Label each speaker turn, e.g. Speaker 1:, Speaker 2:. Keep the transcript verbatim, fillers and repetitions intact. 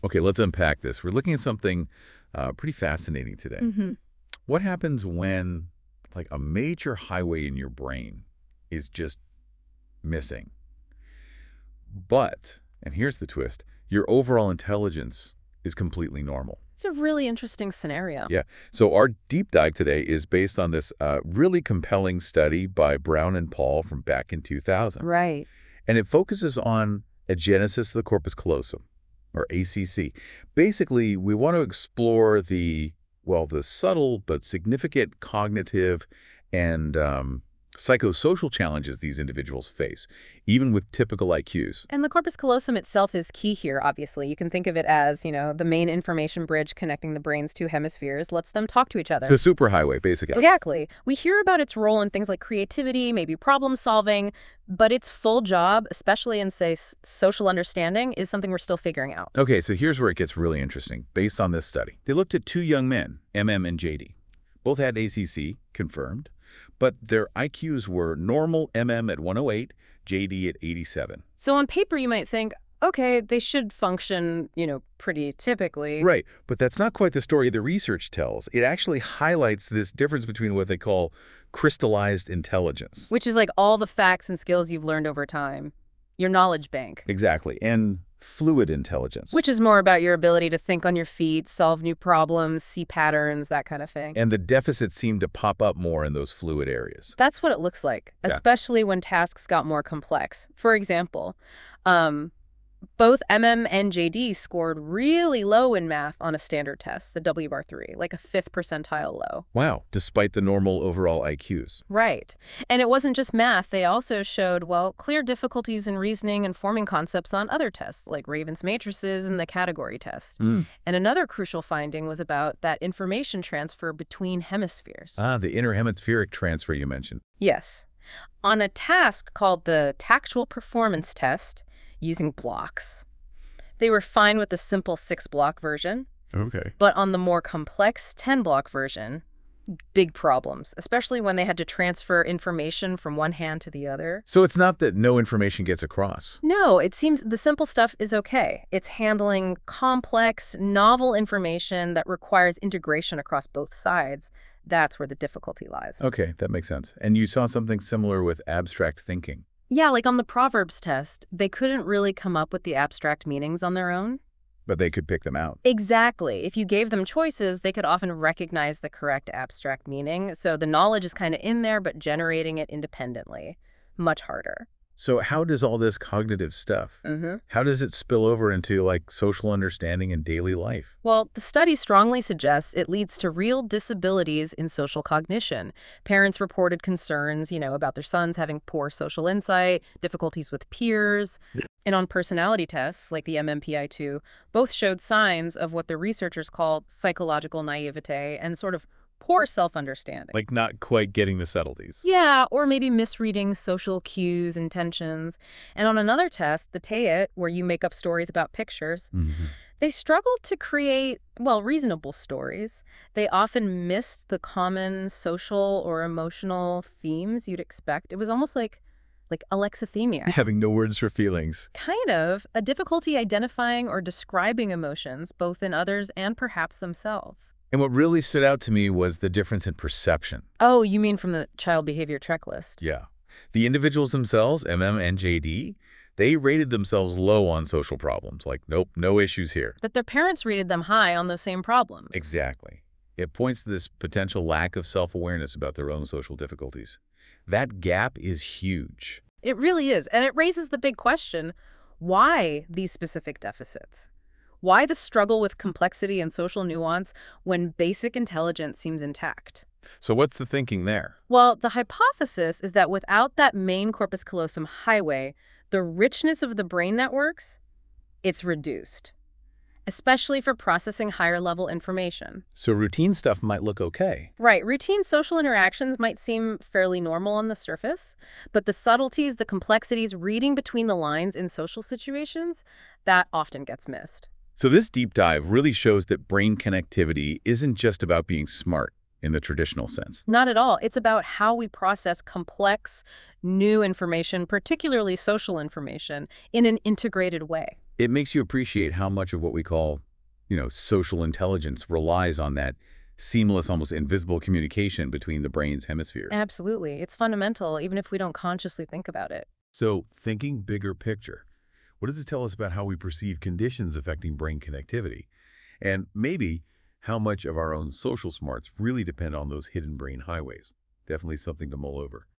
Speaker 1: Okay, let's unpack this. We're looking at something uh, pretty fascinating today.
Speaker 2: Mm-hmm.
Speaker 1: What happens when, like, a major highway in your brain is just missing? But, and here's the twist, your overall intelligence is completely normal.
Speaker 2: It's a really interesting scenario.
Speaker 1: Yeah. So our deep dive today is based on this uh, really compelling study by Brown and Paul from back in two thousand.
Speaker 2: Right.
Speaker 1: And it focuses on agenesis of the corpus callosum, or A C C. Basically, we want to explore the, well, the subtle but significant cognitive and um, psychosocial challenges these individuals face, even with typical I Qs.
Speaker 2: And the corpus callosum itself is key here, obviously. You can think of it as, you know, the main information bridge connecting the brain's two hemispheres, lets them talk to each other.
Speaker 1: It's a superhighway, basically.
Speaker 2: Exactly. We hear about its role in things like creativity, maybe problem solving, but its full job, especially in, say, s- social understanding, is something we're still figuring out.
Speaker 1: Okay, so here's where it gets really interesting. Based on this study, they looked at two young men, M M and J D. Both had A C C, confirmed, but their I Qs were normal, M M at one oh eight, J D at eighty-seven.
Speaker 2: So on paper, you might think, okay, they should function, you know, pretty typically.
Speaker 1: Right, but that's not quite the story the research tells. It actually highlights this difference between what they call crystallized intelligence.
Speaker 2: Which is like all the facts and skills you've learned over time. Your knowledge bank.
Speaker 1: Exactly, and fluid intelligence.
Speaker 2: Which is more about your ability to think on your feet, solve new problems, see patterns, that kind of thing.
Speaker 1: And the deficits seem to pop up more in those fluid areas.
Speaker 2: That's what it looks like,
Speaker 1: Yeah.
Speaker 2: especially when tasks got more complex. For example, um, both M M and J D scored really low in math on a standard test, the W bar three, like a fifth percentile low.
Speaker 1: Wow, despite the normal overall I Qs.
Speaker 2: Right. And it wasn't just math. They also showed, well, clear difficulties in reasoning and forming concepts on other tests, like Raven's matrices and the category test.
Speaker 1: Mm.
Speaker 2: And another crucial finding was about that information transfer between hemispheres.
Speaker 1: Ah, the interhemispheric transfer you mentioned.
Speaker 2: Yes. On a task called the tactual performance test, using blocks, they were fine with the simple six-block version,
Speaker 1: Okay.
Speaker 2: but on the more complex ten-block version, big problems, especially when they had to transfer information from one hand to the other.
Speaker 1: So it's not that no information gets across.
Speaker 2: No, it seems the simple stuff is okay. It's handling complex, novel information that requires integration across both sides. That's where the difficulty lies.
Speaker 1: Okay, that makes sense. And you saw something similar with abstract thinking.
Speaker 2: Yeah, like on the Proverbs test, they couldn't really come up with the abstract meanings on their own.
Speaker 1: But they could pick them out.
Speaker 2: Exactly. If you gave them choices, they could often recognize the correct abstract meaning. So the knowledge is kind of in there, but generating it independently, much harder.
Speaker 1: So how does all this cognitive stuff,
Speaker 2: Mm-hmm.
Speaker 1: how does it spill over into, like, social understanding and daily life?
Speaker 2: Well, the study strongly suggests it leads to real disabilities in social cognition. Parents reported concerns, you know, about their sons having poor social insight, difficulties with peers.
Speaker 1: Yeah.
Speaker 2: And on personality tests, like the M M P I two, both showed signs of what the researchers called psychological naivete and sort of poor self-understanding.
Speaker 1: Like not quite getting the subtleties.
Speaker 2: Yeah, or maybe misreading social cues and tensions. And on another test, the TAET, where you make up stories about pictures,
Speaker 1: Mm-hmm.
Speaker 2: they struggled to create, well, reasonable stories. They often missed the common social or emotional themes you'd expect. It was almost like like alexithymia.
Speaker 1: Having no words for feelings.
Speaker 2: Kind of a difficulty identifying or describing emotions, both in others and perhaps themselves.
Speaker 1: And what really stood out to me was the difference in perception.
Speaker 2: Oh, you mean from the child behavior checklist?
Speaker 1: Yeah. The individuals themselves, M M and J D, they rated themselves low on social problems. Like, nope, no issues here.
Speaker 2: But their parents rated them high on those same problems.
Speaker 1: Exactly. It points to this potential lack of self-awareness about their own social difficulties. That gap is huge.
Speaker 2: It really is. And it raises the big question, why these specific deficits? Why the struggle with complexity and social nuance when basic intelligence seems intact?
Speaker 1: So what's the thinking there?
Speaker 2: Well, the hypothesis is that without that main corpus callosum highway, the richness of the brain networks, it's reduced, especially for processing higher-level information.
Speaker 1: So routine stuff might look okay.
Speaker 2: Right. Routine social interactions might seem fairly normal on the surface, but the subtleties, the complexities, reading between the lines in social situations, that often gets missed.
Speaker 1: So this deep dive really shows that brain connectivity isn't just about being smart in the traditional sense.
Speaker 2: Not at all. It's about how we process complex, new information, particularly social information, in an integrated way.
Speaker 1: It makes you appreciate how much of what we call, you know, social intelligence relies on that seamless, almost invisible communication between the brain's hemispheres.
Speaker 2: Absolutely. It's fundamental, even if we don't consciously think about it.
Speaker 1: So, thinking bigger picture, what does it tell us about how we perceive conditions affecting brain connectivity? And maybe how much of our own social smarts really depend on those hidden brain highways? Definitely something to mull over.